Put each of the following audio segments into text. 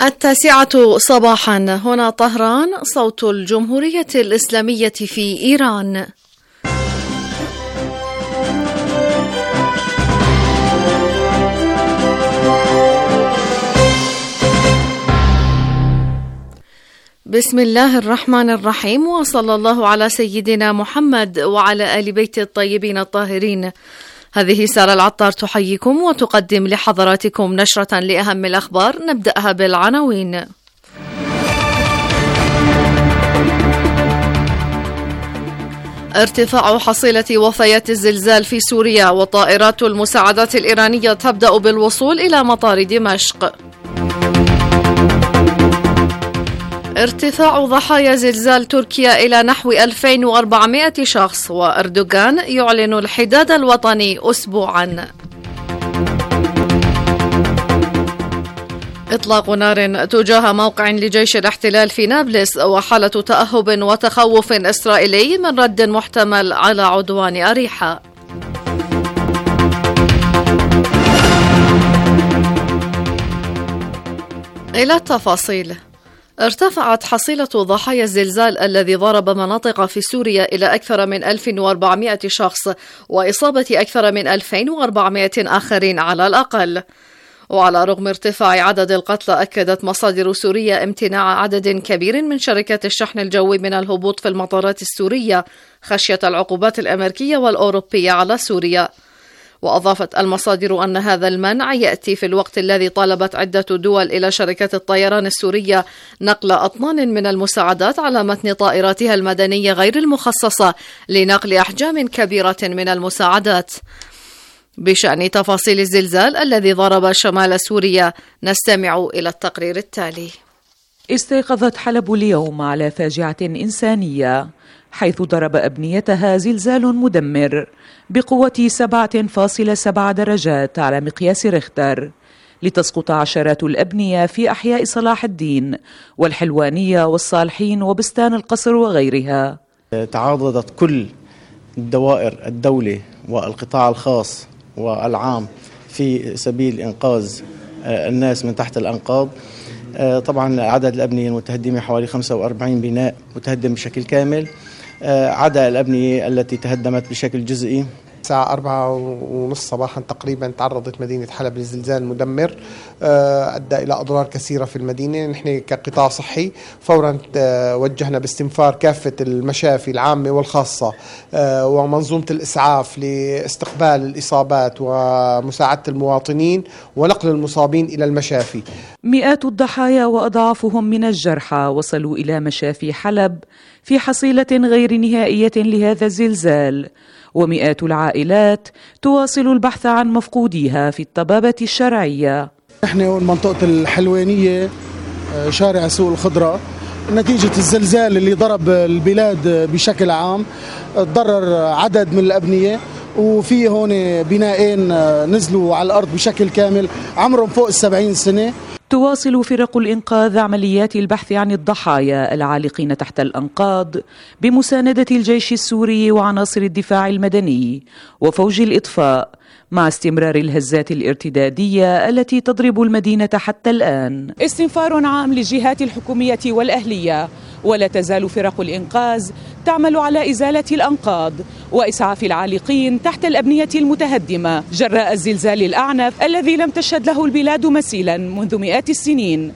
9 صباحا، هنا طهران، صوت الجمهورية الإسلامية في إيران. بسم الله الرحمن الرحيم، وصلى الله على سيدنا محمد وعلى آل بيت الطيبين الطاهرين. هذه سارة العطار تحييكم وتقدم لحضراتكم نشرة لأهم الأخبار. نبدأها بالعناوين. ارتفاع حصيلة وفيات الزلزال في سوريا، وطائرات المساعدات الإيرانية تبدأ بالوصول إلى مطار دمشق. ارتفاع ضحايا زلزال تركيا إلى نحو 2400 شخص، وأردوغان يعلن الحداد الوطني أسبوعا. إطلاق نار تجاه موقع لجيش الاحتلال في نابلس، وحالة تأهب وتخوف إسرائيلي من رد محتمل على عدوان أريحا. إلى التفاصيل. ارتفعت حصيلة ضحايا الزلزال الذي ضرب مناطق في سوريا إلى أكثر من 1400 شخص، وإصابة أكثر من 2400 آخرين على الأقل. وعلى رغم ارتفاع عدد القتلى، أكدت مصادر سورية امتناع عدد كبير من شركات الشحن الجوي من الهبوط في المطارات السورية خشية العقوبات الأمريكية والأوروبية على سوريا. وأضافت المصادر أن هذا المنع يأتي في الوقت الذي طالبت عدة دول إلى شركات الطيران السورية نقل أطنان من المساعدات على متن طائراتها المدنية غير المخصصة لنقل أحجام كبيرة من المساعدات. بشأن تفاصيل الزلزال الذي ضرب شمال سوريا، نستمع إلى التقرير التالي. استيقظت حلب اليوم على فاجعة إنسانية، حيث ضرب أبنيتها زلزال مدمر بقوة 7.7 درجات على مقياس ريختر، لتسقط عشرات الأبنية في أحياء صلاح الدين والحلوانية والصالحين وبستان القصر وغيرها. تعاضدت كل الدوائر الدولة والقطاع الخاص والعام في سبيل إنقاذ الناس من تحت الأنقاض. طبعا عدد الأبنية المتهدمة حوالي 45 بناء متهدم بشكل كامل، عدا الأبنية التي تهدمت بشكل جزئي. الساعة 4:30 صباحا تقريبا تعرضت مدينة حلب لزلزال مدمر أدى إلى أضرار كثيرة في المدينة. نحن كقطاع صحي فورا وجهنا باستنفار كافة المشافي العامة والخاصة ومنظومة الإسعاف لاستقبال الإصابات ومساعدة المواطنين ونقل المصابين إلى المشافي. مئات الضحايا وأضعافهم من الجرحى وصلوا إلى مشافي حلب في حصيلة غير نهائية لهذا الزلزال، ومئات العائلات تواصل البحث عن مفقوديها في الطبابة الشرعية. نحن منطقة الحلوانية شارع سوق الخضرة، نتيجة الزلزال اللي ضرب البلاد بشكل عام تضرر عدد من الأبنية، وفي هون بنائين نزلوا على الأرض بشكل كامل عمرهم فوق 70 سنة. تواصل فرق الإنقاذ عمليات البحث عن الضحايا العالقين تحت الأنقاض بمساندة الجيش السوري وعناصر الدفاع المدني وفوج الإطفاء، مع استمرار الهزات الارتدادية التي تضرب المدينة حتى الآن. استنفار عام للجهات الحكومية والأهلية، ولا تزال فرق الإنقاذ تعمل على إزالة الأنقاض وإسعاف العالقين تحت الأبنية المتهدمة جراء الزلزال الأعنف الذي لم تشهد له البلاد مثيلا منذ مئات السنين.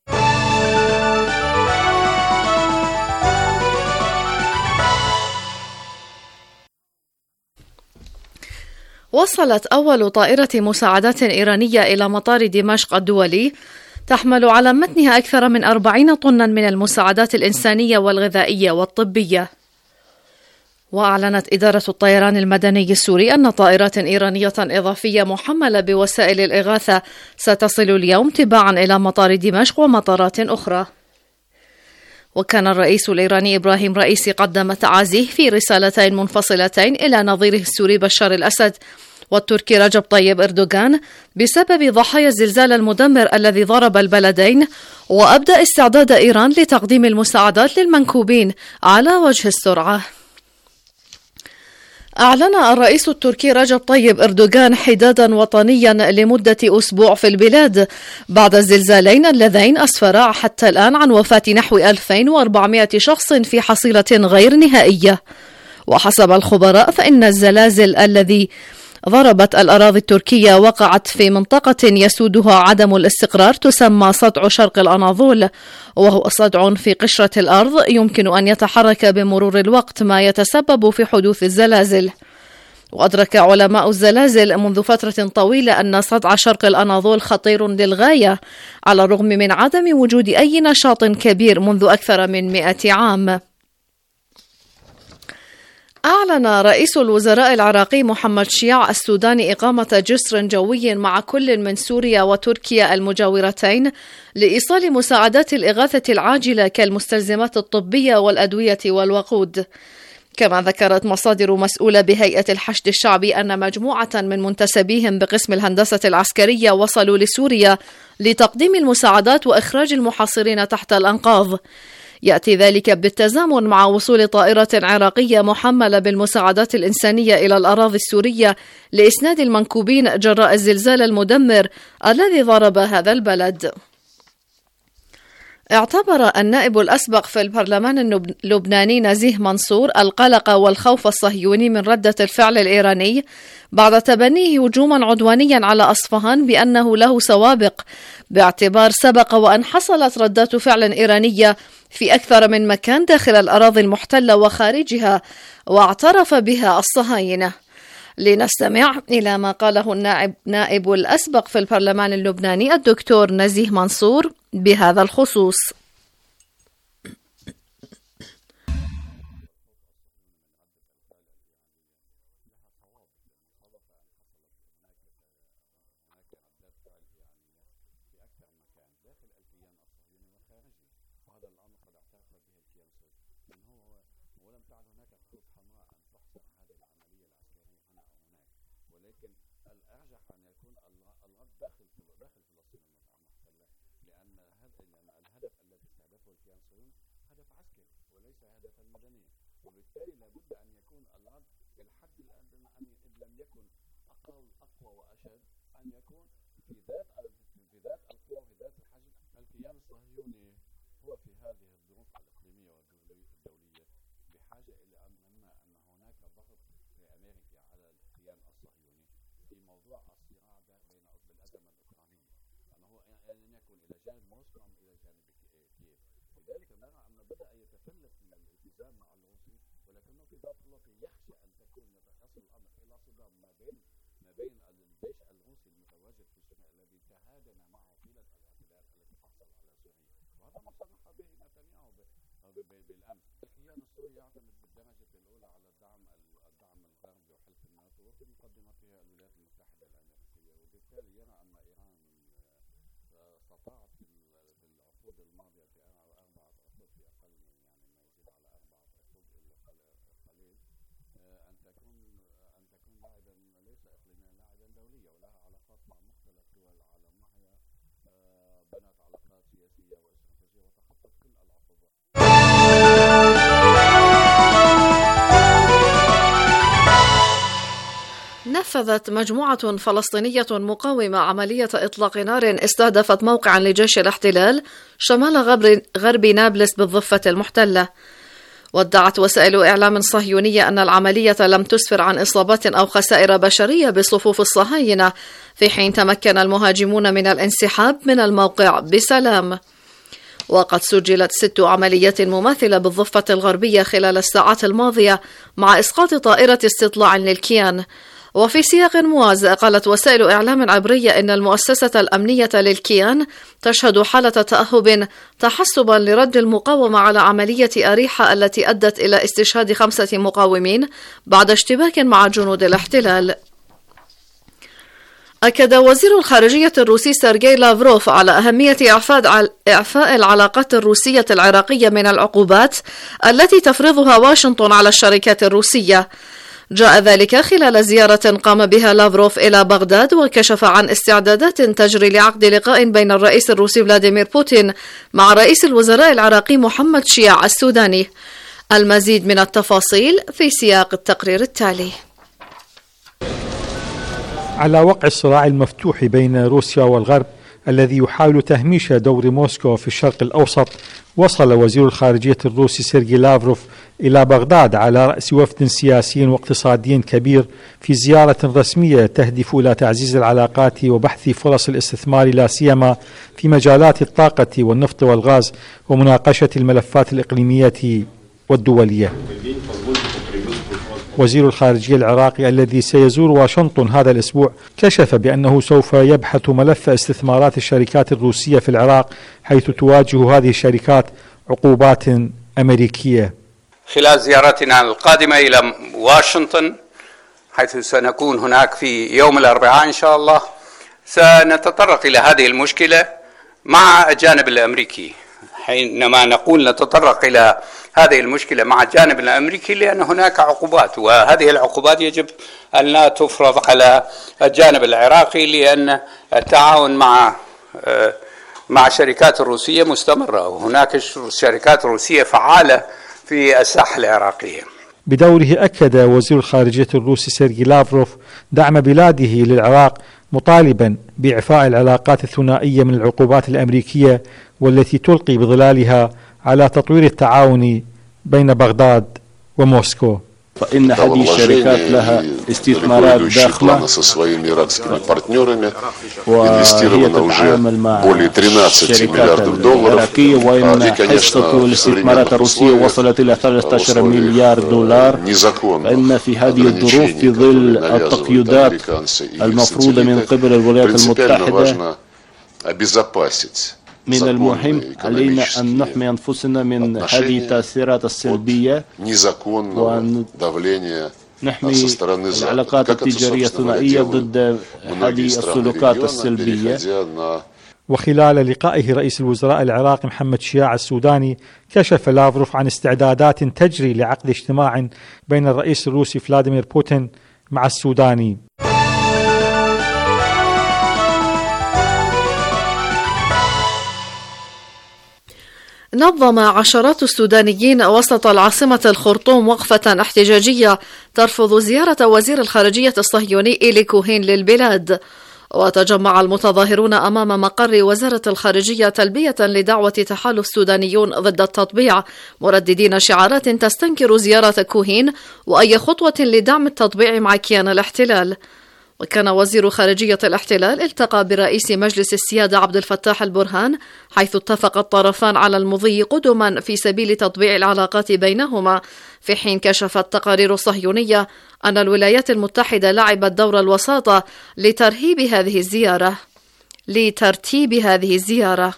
وصلت أول طائرة مساعدات إيرانية إلى مطار دمشق الدولي تحمل على متنها أكثر من 40 طنا من المساعدات الإنسانية والغذائية والطبية. وأعلنت إدارة الطيران المدني السوري أن طائرات إيرانية إضافية محملة بوسائل الإغاثة ستصل اليوم تباعا إلى مطار دمشق ومطارات أخرى. وكان الرئيس الإيراني إبراهيم رئيسي قدم تعازيه في رسالتين منفصلتين إلى نظيره السوري بشار الأسد والتركي رجب طيب أردوغان بسبب ضحايا الزلزال المدمر الذي ضرب البلدين، وأبدأ استعداد إيران لتقديم المساعدات للمنكوبين على وجه السرعة. أعلن الرئيس التركي رجب طيب أردوغان حدادا وطنيا لمدة أسبوع في البلاد بعد الزلزالين اللذين أسفرا حتى الآن عن وفاة نحو 2400 شخص في حصيلة غير نهائية. وحسب الخبراء فإن الزلازل الذي ضربت الأراضي التركية وقعت في منطقة يسودها عدم الاستقرار تسمى صدع شرق الأناضول، وهو صدع في قشرة الأرض يمكن أن يتحرك بمرور الوقت ما يتسبب في حدوث الزلازل. وأدرك علماء الزلازل منذ فترة طويلة أن صدع شرق الأناضول خطير للغاية على الرغم من عدم وجود أي نشاط كبير منذ أكثر من 100 عام. أعلن رئيس الوزراء العراقي محمد شياع السوداني إقامة جسر جوي مع كل من سوريا وتركيا المجاورتين لإيصال مساعدات الإغاثة العاجلة كالمستلزمات الطبية والأدوية والوقود. كما ذكرت مصادر مسؤولة بهيئة الحشد الشعبي أن مجموعة من منتسبيهم بقسم الهندسة العسكرية وصلوا لسوريا لتقديم المساعدات وإخراج المحاصرين تحت الأنقاض. يأتي ذلك بالتزامن مع وصول طائرة عراقية محملة بالمساعدات الإنسانية إلى الأراضي السورية لإسناد المنكوبين جراء الزلزال المدمر الذي ضرب هذا البلد. اعتبر النائب الأسبق في البرلمان اللبناني نزيه منصور القلق والخوف الصهيوني من ردة الفعل الإيراني بعد تبنيه هجوما عدوانيا على أصفهان بأنه له سوابق، باعتبار سبق وأن حصلت ردات فعل إيرانية في أكثر من مكان داخل الأراضي المحتلة وخارجها واعترف بها الصهاينة. لنستمع إلى ما قاله النائب الأسبق في البرلمان اللبناني الدكتور نزيه منصور بهذا الخصوص. نفذت مجموعة فلسطينية مقاومة عملية إطلاق نار استهدفت موقعا لجيش الاحتلال شمال غرب نابلس بالضفة المحتلة. وادعت وسائل إعلام صهيونية أن العملية لم تسفر عن إصابات أو خسائر بشرية بصفوف الصهاينة، في حين تمكن المهاجمون من الانسحاب من الموقع بسلام. وقد سجلت 6 عمليات مماثلة بالضفة الغربية خلال الساعات الماضية مع إسقاط طائرة استطلاع للكيان. وفي سياق موازي قالت وسائل إعلام عبرية إن المؤسسة الأمنية للكيان تشهد حالة تأهب تحسبا لرد المقاومة على عملية أريحة التي أدت إلى استشهاد 5 مقاومين بعد اشتباك مع جنود الاحتلال. أكد وزير الخارجية الروسي سيرجي لافروف على أهمية إعفاء العلاقات الروسية العراقية من العقوبات التي تفرضها واشنطن على الشركات الروسية. جاء ذلك خلال زيارة قام بها لافروف إلى بغداد، وكشف عن استعدادات تجري لعقد لقاء بين الرئيس الروسي فلاديمير بوتين مع رئيس الوزراء العراقي محمد شياع السوداني. المزيد من التفاصيل في سياق التقرير التالي. على وقع الصراع المفتوح بين روسيا والغرب الذي يحاول تهميش دور موسكو في الشرق الأوسط، وصل وزير الخارجية الروسي سيرجي لافروف إلى بغداد على رأس وفد سياسي واقتصادي كبير في زيارة رسمية تهدف إلى تعزيز العلاقات وبحث فرص الاستثمار لا سيما في مجالات الطاقة والنفط والغاز ومناقشة الملفات الإقليمية والدولية. وزير الخارجية العراقي الذي سيزور واشنطن هذا الأسبوع كشف بأنه سوف يبحث ملف استثمارات الشركات الروسية في العراق، حيث تواجه هذه الشركات عقوبات أمريكية. خلال زيارتنا القادمة إلى واشنطن، حيث سنكون هناك في يوم الأربعاء إن شاء الله، سنتطرق إلى هذه المشكلة مع الجانب الأمريكي. حينما نقول نتطرق إلى هذه المشكلة مع الجانب الأمريكي لأن هناك عقوبات، وهذه العقوبات يجب أن لا تفرض على الجانب العراقي، لأن التعاون مع الشركات الروسية مستمرة، وهناك شركات روسية فعالة في الساحة العراقية. بدوره أكد وزير الخارجية الروسي سيرجي لافروف دعم بلاده للعراق، مطالبا بإعفاء العلاقات الثنائية من العقوبات الأمريكية والتي تلقي بظلالها على تطوير التعاون بين بغداد وموسكو. فإن هذه الشركات لها استثمارات ضخمة وهي تتعامل مع الشركات العراقية، وإن حصة الاستثمارات الروسية وصلت إلى 13 مليار دولار. فإن في هذه الظروف، في ظل التقييدات المفروضة من قبل الولايات المتحدة، من المهم علينا أن نحمي أنفسنا من هذه التأثيرات السلبية، وأن نحمي العلاقات التجارية الثنائية ضد هذه السلوكات السلبية. وخلال لقائه رئيس الوزراء العراقي محمد شياع السوداني، كشف لافروف عن استعدادات تجري لعقد اجتماع بين الرئيس الروسي فلاديمير بوتين مع السوداني. نظم عشرات السودانيين وسط العاصمة الخرطوم وقفة احتجاجية ترفض زيارة وزير الخارجية الصهيوني إيلي كوهين للبلاد. وتجمع المتظاهرون أمام مقر وزارة الخارجية تلبية لدعوة تحالف سودانيون ضد التطبيع، مرددين شعارات تستنكر زيارة كوهين وأي خطوة لدعم التطبيع مع كيان الاحتلال. وكان وزير خارجية الاحتلال التقى برئيس مجلس السيادة عبد الفتاح البرهان، حيث اتفق الطرفان على المضي قدما في سبيل تطبيع العلاقات بينهما، في حين كشفت تقارير صهيونية أن الولايات المتحدة لعبت دور الوساطة لترتيب هذه الزيارة.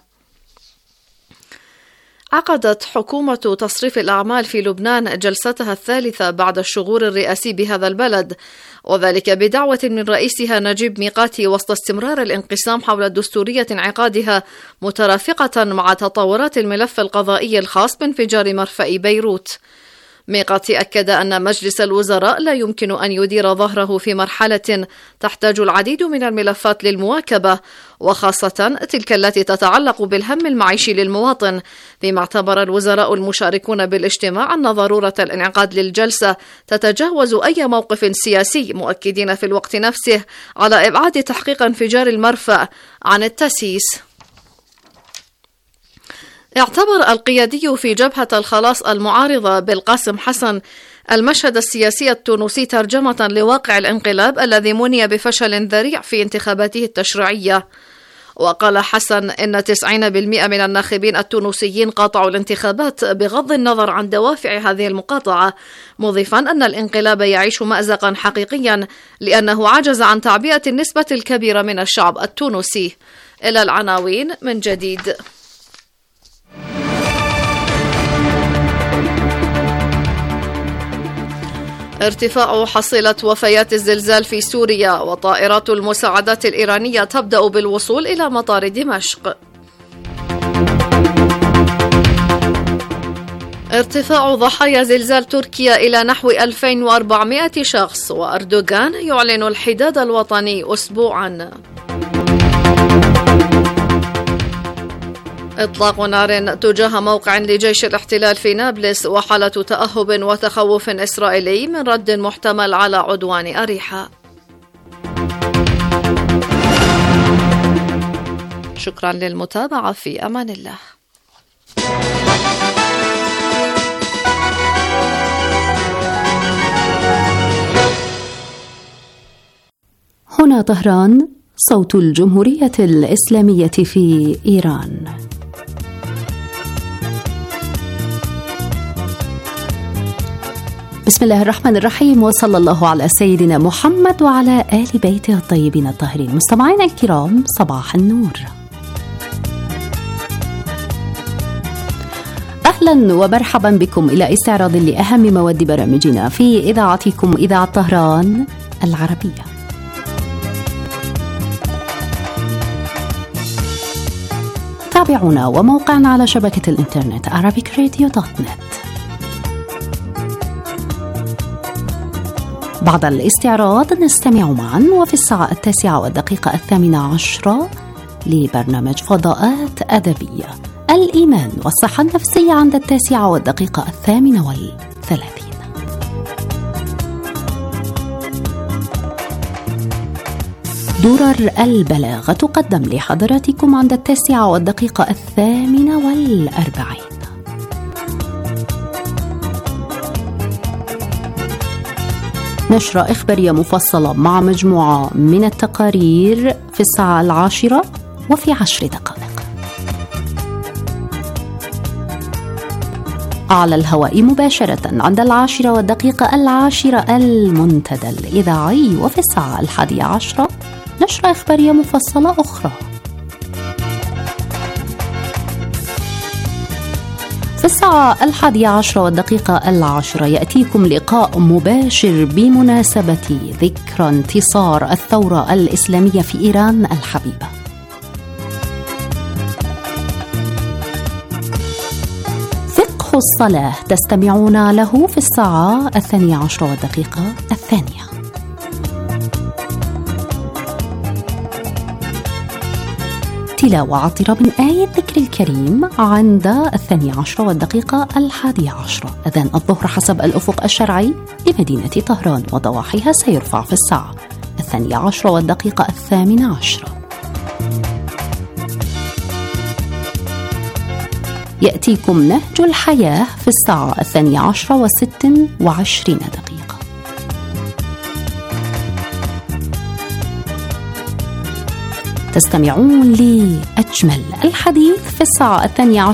عقدت حكومة تصريف الأعمال في لبنان جلستها الثالثة بعد الشغور الرئاسي بهذا البلد، وذلك بدعوة من رئيسها نجيب ميقاتي، وسط استمرار الانقسام حول دستورية انعقادها مترافقة مع تطورات الملف القضائي الخاص بانفجار مرفأ بيروت. ميقاتي أكد أن مجلس الوزراء لا يمكن أن يدير ظهره في مرحلة تحتاج العديد من الملفات للمواكبة، وخاصة تلك التي تتعلق بالهم المعيشي للمواطن، فيما اعتبر الوزراء المشاركون بالاجتماع أن ضرورة الانعقاد للجلسة تتجاوز أي موقف سياسي، مؤكدين في الوقت نفسه على إبعاد تحقيق انفجار المرفأ عن التسييس. اعتبر القيادي في جبهة الخلاص المعارضة بالقاسم حسن المشهد السياسي التونسي ترجمة لواقع الانقلاب الذي مني بفشل ذريع في انتخاباته التشريعية. وقال حسن إن 90% من الناخبين التونسيين قاطعوا الانتخابات بغض النظر عن دوافع هذه المقاطعة، مضيفا أن الانقلاب يعيش مأزقا حقيقيا لأنه عجز عن تعبئة النسبة الكبيرة من الشعب التونسي. إلى العناوين من جديد. ارتفاع حصيلة وفيات الزلزال في سوريا، وطائرات المساعدات الإيرانية تبدأ بالوصول إلى مطار دمشق. ارتفاع ضحايا زلزال تركيا إلى نحو 2400 شخص، وأردوغان يعلن الحداد الوطني أسبوعا. إطلاق نار تجاه موقع لجيش الاحتلال في نابلس وحالة تأهب وتخوف إسرائيلي من رد محتمل على عدوان أريحا. شكرا للمتابعة، في أمان الله. هنا طهران، صوت الجمهورية الإسلامية في إيران. بسم الله الرحمن الرحيم، وصلى الله على سيدنا محمد وعلى آل بيته الطيبين الطاهرين. مستمعينا الكرام، صباح النور. أهلا ومرحبا بكم إلى استعراض لأهم مواد برامجنا في إذاعتكم إذاعة طهران العربية. تابعونا وموقعنا على شبكة الإنترنت arabicradio.net. بعد الاستعراض نستمع معا وفي الساعة 9:08 لبرنامج فضاءات أدبية، الإيمان والصحة النفسية عند 9:38. درر البلاغة تقدم لحضراتكم عند 9:48. نشرة إخبارية مفصلة مع مجموعة من التقارير في الساعة 10 وفي 10 دقائق. على الهواء مباشرة عند 10:10 المنتدى الإذاعي، وفي الساعة 11 نشرة إخبارية مفصلة أخرى. في الساعة 11:10 يأتيكم لقاء مباشر بمناسبة ذكرى انتصار الثورة الإسلامية في إيران الحبيبة. فقه الصلاة تستمعون له في الساعة 12:02. تلاوة عطرة من آية ذكر الكريم عند 12:11. أذان الظهر حسب الأفق الشرعي لمدينة طهران وضواحيها سيرفع في الساعة 12:18. يأتيكم نهج الحياة في الساعة 12:26. تستمعون لأجمل الحديث في الساعة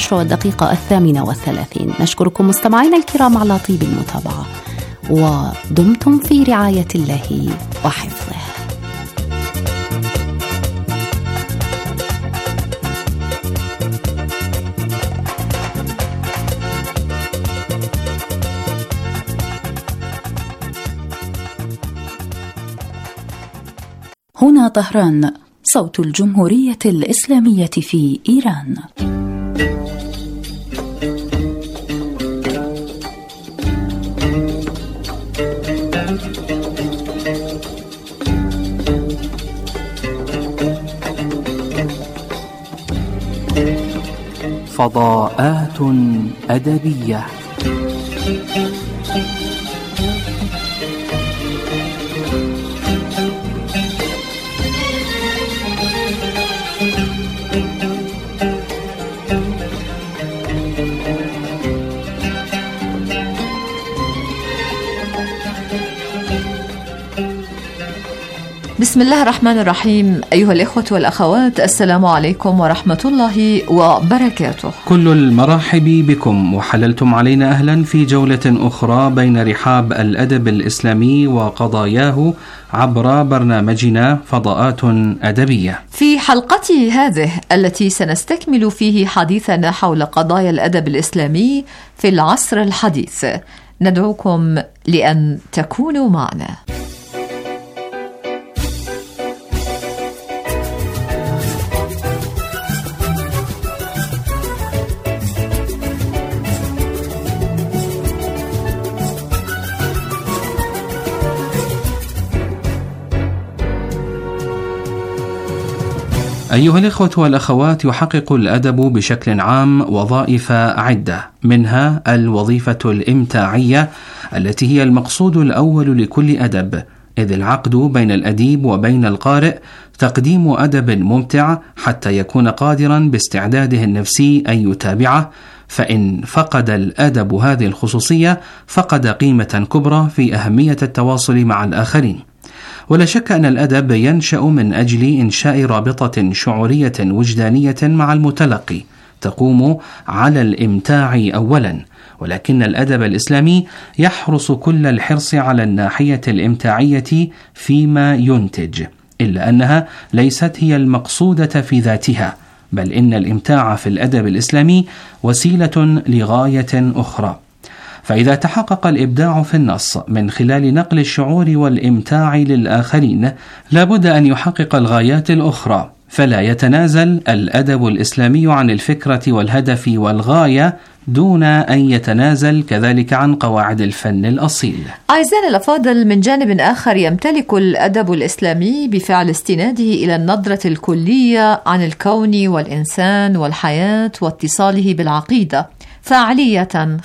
12:38. نشكركم مستمعينا الكرام على طيب المتابعة، ودمتم في رعاية الله وحفظه. هنا طهران، صوت الجمهورية الإسلامية في إيران. فضاءات أدبية. بسم الله الرحمن الرحيم. أيها الإخوة والأخوات، السلام عليكم ورحمة الله وبركاته. كل المرحب بكم، وحللتم علينا أهلا في جولة أخرى بين رحاب الأدب الإسلامي وقضاياه عبر برنامجنا فضاءات أدبية. في حلقتي هذه التي سنستكمل فيه حديثنا حول قضايا الأدب الإسلامي في العصر الحديث، ندعوكم لأن تكونوا معنا. أيها الإخوة والأخوات، يحقق الأدب بشكل عام وظائف عدة، منها الوظيفة الإمتاعية التي هي المقصود الأول لكل أدب، إذ العقد بين الأديب وبين القارئ تقديم أدب ممتع حتى يكون قادرا باستعداده النفسي أن يتابعه، فإن فقد الأدب هذه الخصوصية فقد قيمة كبرى في أهمية التواصل مع الآخرين. ولا شك أن الأدب ينشأ من أجل إنشاء رابطة شعورية وجدانية مع المتلقي تقوم على الإمتاع أولا، ولكن الأدب الإسلامي يحرص كل الحرص على الناحية الإمتاعية فيما ينتج، إلا أنها ليست هي المقصودة في ذاتها، بل إن الإمتاع في الأدب الإسلامي وسيلة لغاية أخرى. فإذا تحقق الإبداع في النص من خلال نقل الشعور والإمتاع للآخرين، لابد أن يحقق الغايات الأخرى، فلا يتنازل الأدب الإسلامي عن الفكرة والهدف والغاية دون أن يتنازل كذلك عن قواعد الفن الأصيل. أعزائنا الأفاضل، من جانب آخر يمتلك الأدب الإسلامي بفعل استناده إلى النظرة الكلية عن الكون والإنسان والحياة واتصاله بالعقيدة فاعلية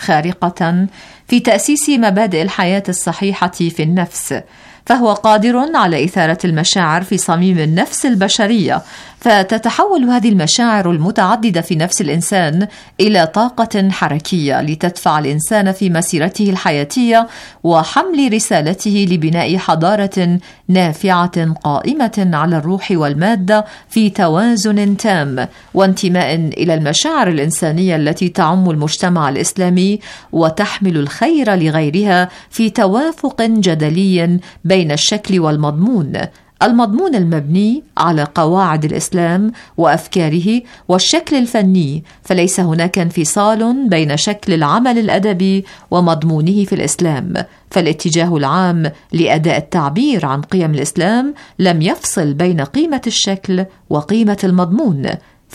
خارقة في تأسيس مبادئ الحياة الصحيحة في النفس، فهو قادر على إثارة المشاعر في صميم النفس البشرية، فتتحول هذه المشاعر المتعددة في نفس الإنسان إلى طاقة حركية لتدفع الإنسان في مسيرته الحياتية وحمل رسالته لبناء حضارة نافعة قائمة على الروح والمادة في توازن تام، وانتماء إلى المشاعر الإنسانية التي تعم المجتمع الإسلامي وتحمل الخير لغيرها في توافق جدلي بين الشكل والمضمون، المضمون المبني على قواعد الإسلام وأفكاره، والشكل الفني، فليس هناك انفصال بين شكل العمل الأدبي ومضمونه في الإسلام، فالاتجاه العام لأداء التعبير عن قيم الإسلام لم يفصل بين قيمة الشكل وقيمة المضمون،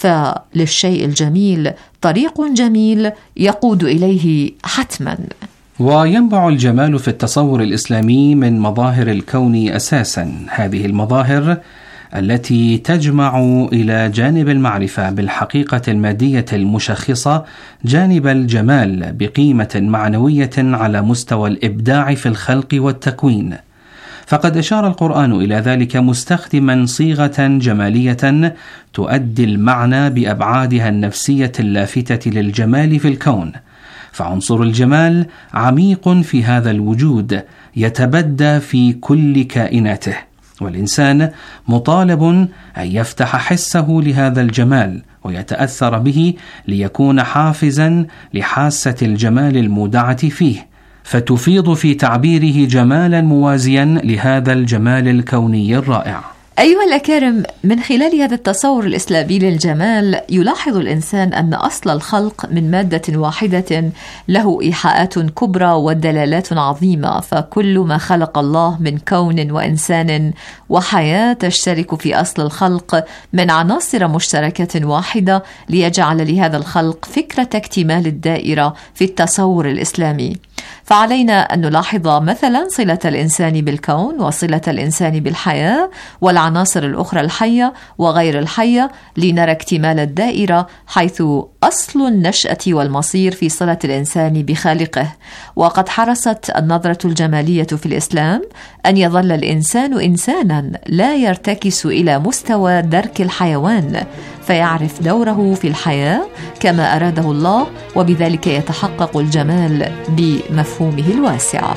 فللشيء الجميل طريق جميل يقود إليه حتما. وينبع الجمال في التصور الإسلامي من مظاهر الكون أساسا، هذه المظاهر التي تجمع إلى جانب المعرفة بالحقيقة المادية المشخصة جانب الجمال بقيمة معنوية على مستوى الإبداع في الخلق والتكوين، فقد أشار القرآن إلى ذلك مستخدما صيغة جمالية تؤدي المعنى بأبعادها النفسية اللافتة للجمال في الكون، فعنصر الجمال عميق في هذا الوجود يتبدى في كل كائناته، والإنسان مطالب أن يفتح حسه لهذا الجمال ويتأثر به ليكون حافزا لحاسة الجمال المودعة فيه، فتفيض في تعبيره جمالا موازيا لهذا الجمال الكوني الرائع. أيها الأكارم، من خلال هذا التصور الإسلامي للجمال يلاحظ الإنسان أن أصل الخلق من مادة واحدة له إيحاءات كبرى ودلالات عظيمة، فكل ما خلق الله من كون وإنسان وحياة تشترك في أصل الخلق من عناصر مشتركة واحدة ليجعل لهذا الخلق فكرة اكتمال الدائرة في التصور الإسلامي. فعلينا أن نلاحظ مثلا صلة الإنسان بالكون وصلة الإنسان بالحياة والعناصر الأخرى الحية وغير الحية لنرى اكتمال الدائرة، حيث أصل النشأة والمصير في صلة الإنسان بخالقه. وقد حرصت النظرة الجمالية في الإسلام أن يظل الإنسان إنسانا لا يرتكس إلى مستوى درك الحيوان، فيعرف دوره في الحياة كما أراده الله، وبذلك يتحقق الجمال بمفهومه الواسع.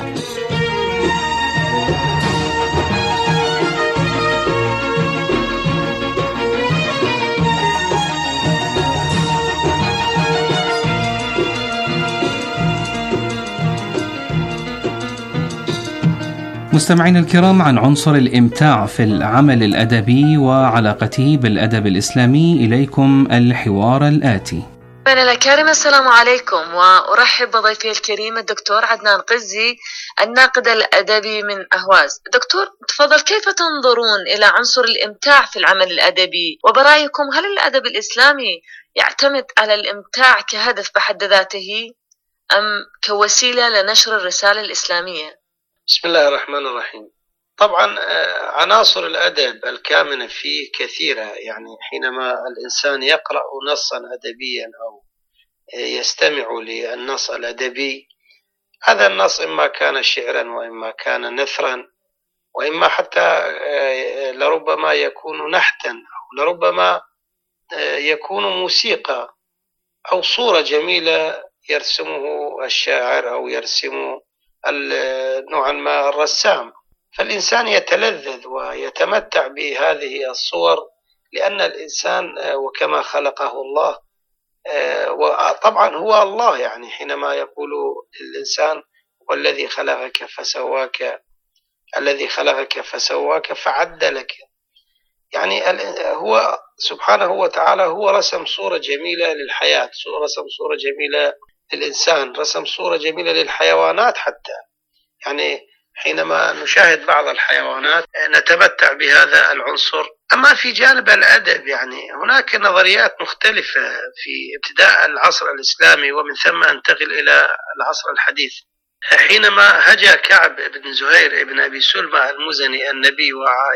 مستمعين الكرام، عن عنصر الإمتاع في العمل الأدبي وعلاقته بالأدب الإسلامي إليكم الحوار الآتي. أنا الأكارم، السلام عليكم، وأرحب بضيفي الكريم الدكتور عدنان قزي الناقد الأدبي من أهواز. دكتور، تفضل، كيف تنظرون إلى عنصر الإمتاع في العمل الأدبي؟ وبرأيكم هل الأدب الإسلامي يعتمد على الإمتاع كهدف بحد ذاته أم كوسيلة لنشر الرسالة الإسلامية؟ بسم الله الرحمن الرحيم. طبعا عناصر الأدب الكامنة فيه كثيرة، يعني حينما الإنسان يقرأ نصا أدبيا أو يستمع للنص الأدبي، هذا النص إما كان شعرا وإما كان نثرا وإما حتى لربما يكون نحتا أو لربما يكون موسيقى أو صورة جميلة يرسمه الشاعر أو يرسم نوعا ما الرسام، فالإنسان يتلذذ ويتمتع بهذه الصور، لأن الإنسان وكما خلقه الله، وطبعا هو الله، يعني حينما يقول الإنسان والذي خلقك فسواك، الذي خلقك فسواك فعدلك، يعني هو سبحانه وتعالى هو رسم صورة جميلة للحياة، رسم صورة جميلة للإنسان، رسم صورة جميلة للحيوانات حتى، يعني حينما نشاهد بعض الحيوانات نتمتع بهذا العنصر. أما في جانب الأدب يعني هناك نظريات مختلفة في ابتداء العصر الإسلامي ومن ثم انتقل إلى العصر الحديث. حينما هجا كعب بن زهير بن أبي سلمى المزني النبي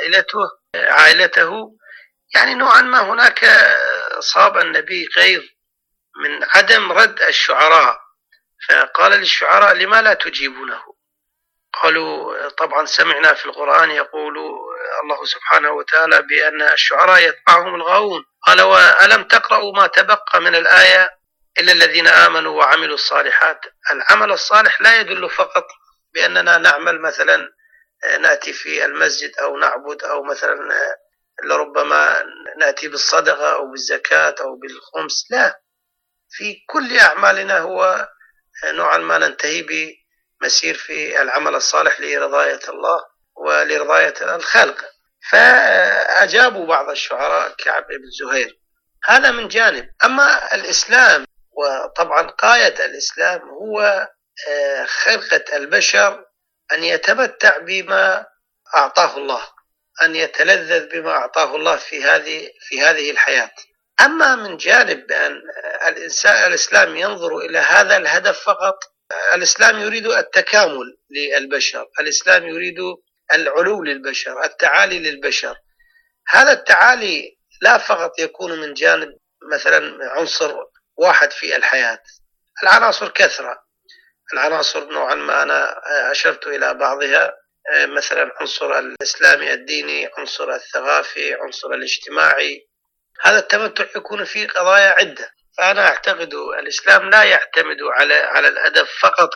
وعائلته، يعني نوعا ما هناك صاب النبي غيظ من عدم رد الشعراء، فقال للشعراء: لما لا تجيبونه؟ قالوا: طبعا سمعنا في القرآن يقول الله سبحانه وتعالى بأن الشعراء يتبعهم الغاوون. قال: وألم تقرأوا ما تبقى من الآية إلا الذين آمنوا وعملوا الصالحات؟ العمل الصالح لا يدل فقط بأننا نعمل، مثلا نأتي في المسجد أو نعبد، أو مثلا لربما نأتي بالصدقة أو بالزكاة أو بالخمس، لا، في كل أعمالنا هو نوعا ما ننتهي بمسير في العمل الصالح لرضاية الله ولرضاية الخلق. فأجابوا بعض الشعراء كعب بن زهير، هذا من جانب. أما الإسلام، وطبعا قاية الإسلام هو خلقة البشر أن يتمتع بما أعطاه الله، أن يتلذذ بما أعطاه الله في هذه الحياة. أما من جانب بأن الإسلام ينظر إلى هذا الهدف فقط، الإسلام يريد التكامل للبشر، الإسلام يريد العلو للبشر، التعالي للبشر. هذا التعالي لا فقط يكون من جانب مثلا عنصر واحد في الحياة، العناصر كثرة، العناصر نوعا ما أنا أشرت إلى بعضها، مثلا عنصر الإسلامي الديني، عنصر الثقافي، عنصر الاجتماعي. هذا التمتع يكون في قضايا عدة. فأنا أعتقد الإسلام لا يعتمد على الأدب فقط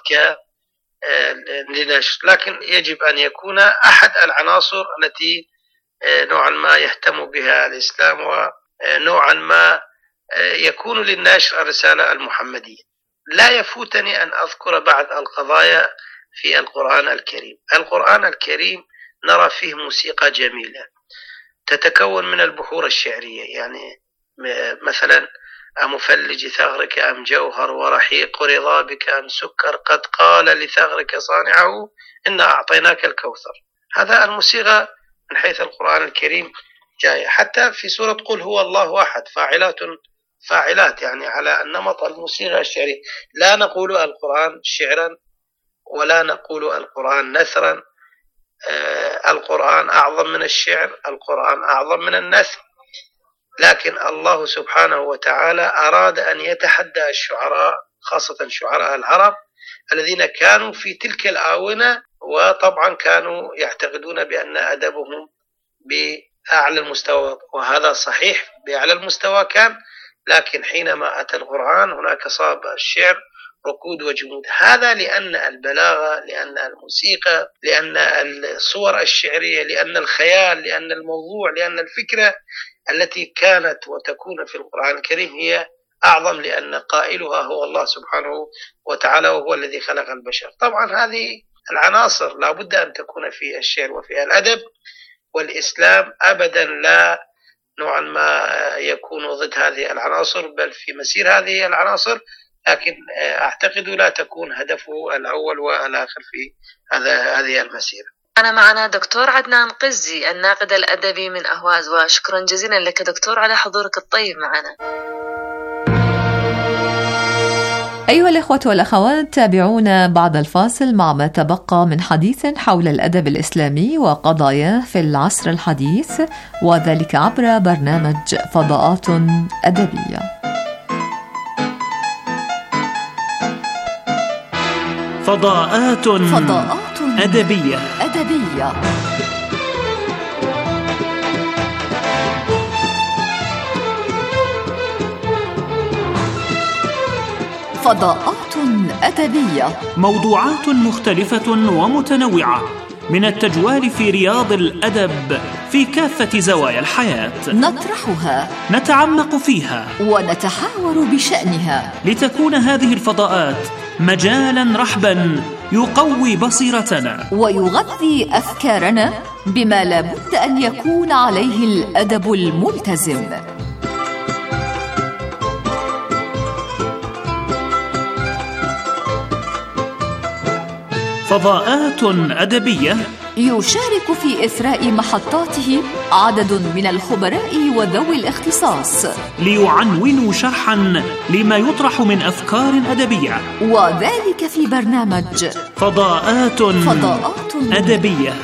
لنشر، لكن يجب أن يكون أحد العناصر التي نوعا ما يهتم بها الإسلام، ونوعا ما يكون للنشر الرسالة المحمدية. لا يفوتني أن أذكر بعض القضايا في القرآن الكريم. القرآن الكريم نرى فيه موسيقى جميلة تتكون من البحور الشعرية، يعني مثلا: أمفلج ثغرك أم جوهر ورحيق رضا بك أم سكر قد قال لثغرك صانعه إنا أعطيناك الكوثر. هذا الموسيقى من حيث القرآن الكريم جاية. حتى في سورة قل هو الله أحد فاعلات، يعني على النمط الموسيقى الشعري. لا نقول القرآن شعرا ولا نقول القرآن نثرا، القرآن أعظم من الشعر، القرآن أعظم من النثر، لكن الله سبحانه وتعالى أراد أن يتحدى الشعراء، خاصة شعراء العرب الذين كانوا في تلك الآونة، وطبعا كانوا يعتقدون بأن أدبهم بأعلى المستوى، وهذا صحيح بأعلى المستوى كان، لكن حينما أتى القرآن هناك صاب الشعر ركود وجمود. هذا لأن البلاغة، لأن الموسيقى، لأن الصور الشعرية، لأن الخيال، لأن الموضوع، لأن الفكرة التي كانت وتكون في القرآن الكريم هي أعظم، لأن قائلها هو الله سبحانه وتعالى، وهو الذي خلق البشر. طبعا هذه العناصر لا بد أن تكون في الشعر وفي الأدب، والإسلام أبدا لا نوعا ما يكون ضد هذه العناصر، بل في مسير هذه العناصر، لكن أعتقد لا تكون هدفه الأول والآخر في هذه المسيرة. أنا معنا دكتور عدنان قزي الناقد الأدبي من أهواز، وشكرا جزيلا لك دكتور على حضورك الطيب معنا. أيها الإخوة والأخوات، تابعونا بعد الفاصل مع ما تبقى من حديث حول الأدب الإسلامي وقضاياه في العصر الحديث، وذلك عبر برنامج فضاءات أدبية. فضاءات أدبية. فضاءات أدبية، موضوعات مختلفة ومتنوعة من التجوال في رياض الأدب في كافة زوايا الحياة، نطرحها، نتعمق فيها، ونتحاور بشأنها، لتكون هذه الفضاءات مجالا رحبا يقوي بصيرتنا ويغذي أفكارنا بما لا بد أن يكون عليه الأدب الملتزم. فضاءات أدبية يشارك في إثراء محطاته عدد من الخبراء وذوي الاختصاص ليعنونوا شرحا لما يطرح من أفكار أدبية، وذلك في برنامج فضاءات أدبية.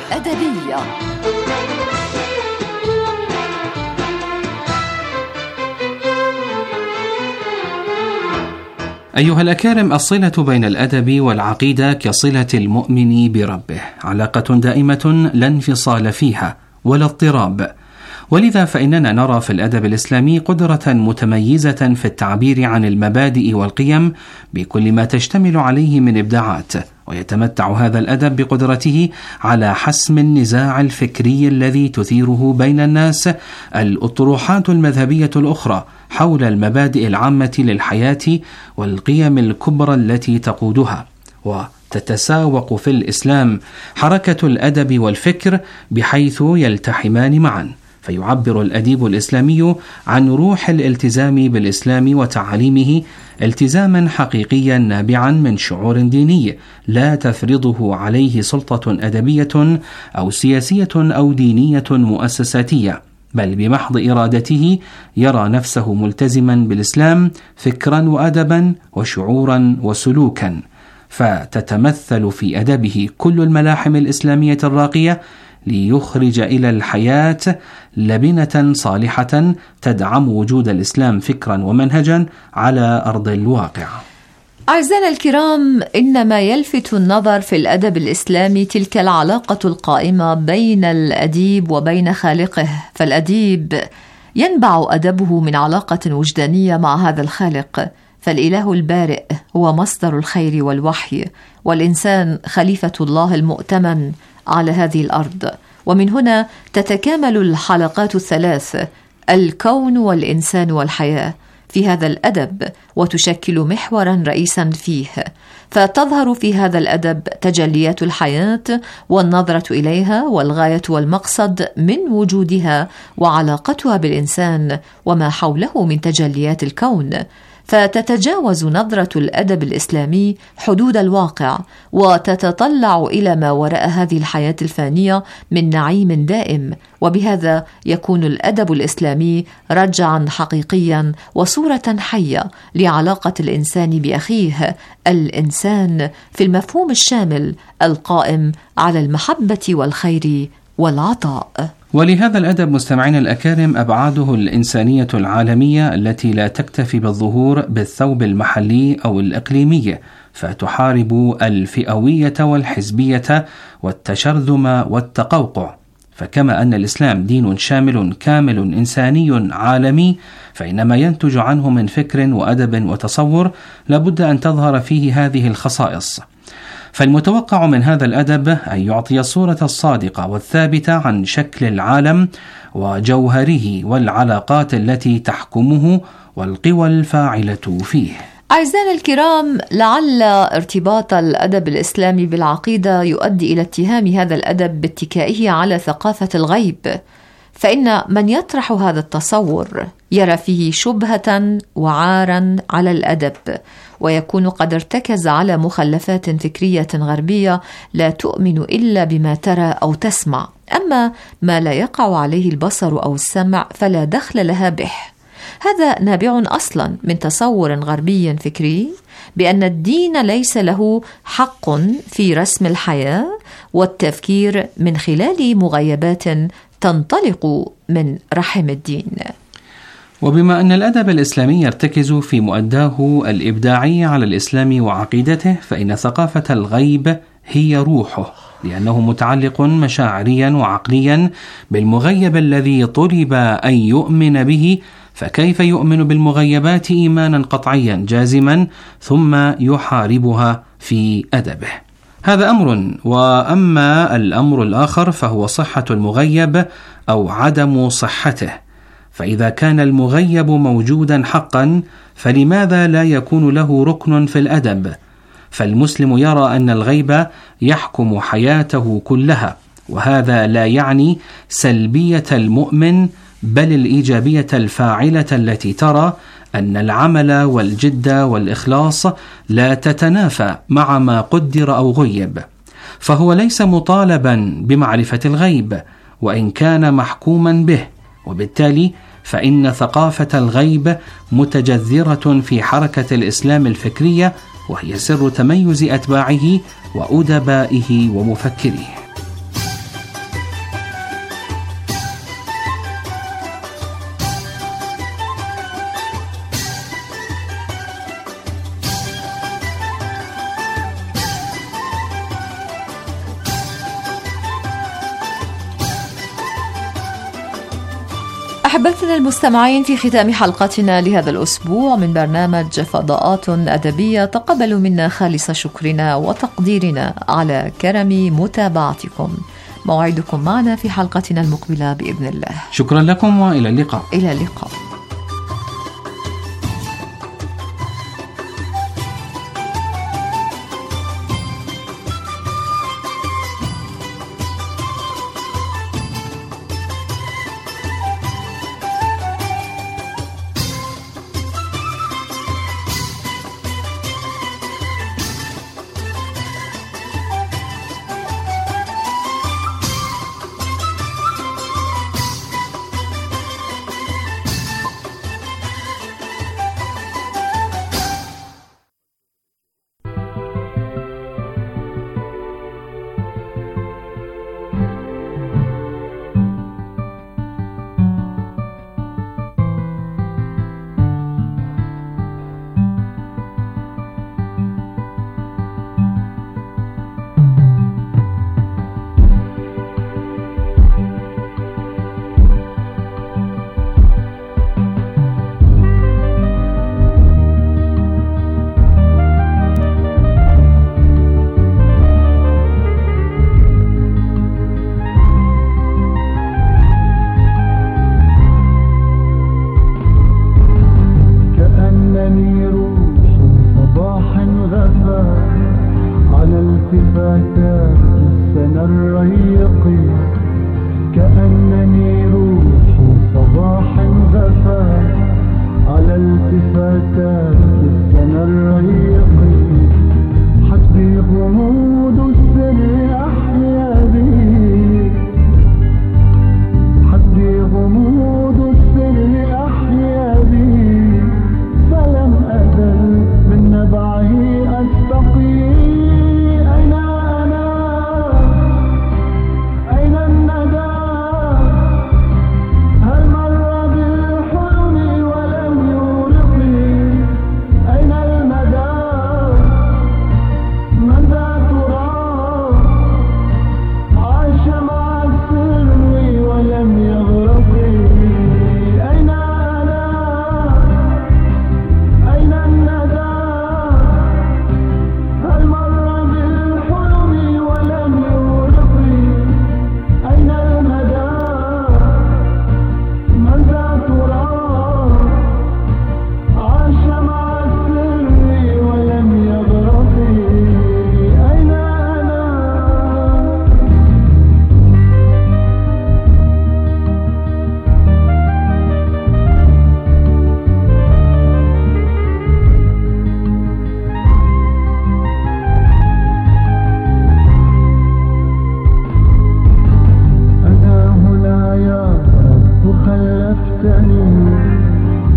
أيها الأكارم، الصلة بين الأدب والعقيدة كصلة المؤمن بربه، علاقة دائمة لا انفصال فيها ولا اضطراب، ولذا فإننا نرى في الأدب الإسلامي قدرة متميزة في التعبير عن المبادئ والقيم بكل ما تشتمل عليه من إبداعات، ويتمتع هذا الأدب بقدرته على حسم النزاع الفكري الذي تثيره بين الناس الأطروحات المذهبية الأخرى حول المبادئ العامة للحياة والقيم الكبرى التي تقودها. وتتساوق في الإسلام حركة الأدب والفكر بحيث يلتحمان معا، فيعبر الأديب الإسلامي عن روح الالتزام بالإسلام وتعاليمه التزاما حقيقيا نابعا من شعور ديني لا تفرضه عليه سلطة أدبية أو سياسية أو دينية مؤسساتية، بل بمحض إرادته يرى نفسه ملتزما بالإسلام فكرا وأدبا وشعورا وسلوكا، فتتمثل في أدبه كل الملاحم الإسلامية الراقية ليخرج إلى الحياة لبنة صالحة تدعم وجود الإسلام فكرا ومنهجا على أرض الواقع. أعزائنا الكرام، إنما يلفت النظر في الأدب الإسلامي تلك العلاقة القائمة بين الأديب وبين خالقه، فالأديب ينبع أدبه من علاقة وجدانية مع هذا الخالق، فالإله البارئ هو مصدر الخير والوحي، والإنسان خليفة الله المؤتمن على هذه الأرض. ومن هنا تتكامل الحلقات الثلاث، الكون والإنسان والحياة، في هذا الأدب، وتشكل محورا رئيسا فيه، فتظهر في هذا الأدب تجليات الحياة والنظرة إليها والغاية والمقصد من وجودها وعلاقتها بالإنسان وما حوله من تجليات الكون، فتتجاوز نظرة الأدب الإسلامي حدود الواقع وتتطلع إلى ما وراء هذه الحياة الفانية من نعيم دائم، وبهذا يكون الأدب الإسلامي رجعا حقيقيا وصورة حية لعلاقة الإنسان بأخيه، الإنسان في المفهوم الشامل القائم على المحبة والخير والعطاء. ولهذا الأدب مستمعين الأكارم أبعاده الإنسانية العالمية التي لا تكتفي بالظهور بالثوب المحلي أو الإقليمي، فتحارب الفئوية والحزبية والتشرذم والتقوقع. فكما أن الإسلام دين شامل كامل إنساني عالمي، فإن ما ينتج عنه من فكر وأدب وتصور لابد أن تظهر فيه هذه الخصائص. فالمتوقع من هذا الأدب أن يعطي الصورة الصادقة والثابتة عن شكل العالم وجوهره والعلاقات التي تحكمه والقوى الفاعلة فيه. أعزائنا الكرام، لعل ارتباط الأدب الإسلامي بالعقيدة يؤدي إلى اتهام هذا الأدب باتكائه على ثقافة الغيب، فإن من يطرح هذا التصور يرى فيه شبهة وعارا على الأدب، ويكون قد ارتكز على مخلفات فكرية غربية لا تؤمن إلا بما ترى أو تسمع، أما ما لا يقع عليه البصر أو السمع فلا دخل لها به. هذا نابع أصلا من تصور غربي فكري بأن الدين ليس له حق في رسم الحياة والتفكير من خلال مغيبات تنطلق من رحم الدين. وبما أن الأدب الإسلامي يرتكز في مؤداه الإبداعي على الإسلام وعقيدته، فإن ثقافة الغيب هي روحه، لأنه متعلق مشاعريا وعقليا بالمغيب الذي طلب أن يؤمن به، فكيف يؤمن بالمغيبات إيمانا قطعيا جازما ثم يحاربها في أدبه؟ هذا أمر. وأما الأمر الآخر فهو صحة المغيب أو عدم صحته. فإذا كان المغيب موجودا حقا فلماذا لا يكون له ركن في الأدب؟ فالمسلم يرى أن الغيب يحكم حياته كلها، وهذا لا يعني سلبية المؤمن بل الإيجابية الفاعلة التي ترى أن العمل والجد والإخلاص لا تتنافى مع ما قدر أو غيب، فهو ليس مطالبا بمعرفة الغيب وإن كان محكوما به، وبالتالي فإن ثقافة الغيب متجذرة في حركة الإسلام الفكرية، وهي سر تميز أتباعه وأدبائه ومفكريه. أحبتنا المستمعين، في ختام حلقتنا لهذا الأسبوع من برنامج فضاءات أدبية، تقبلوا منا خالص شكرنا وتقديرنا على كرم متابعتكم. موعدكم معنا في حلقتنا المقبلة بإذن الله. شكرا لكم وإلى اللقاء. إلى اللقاء.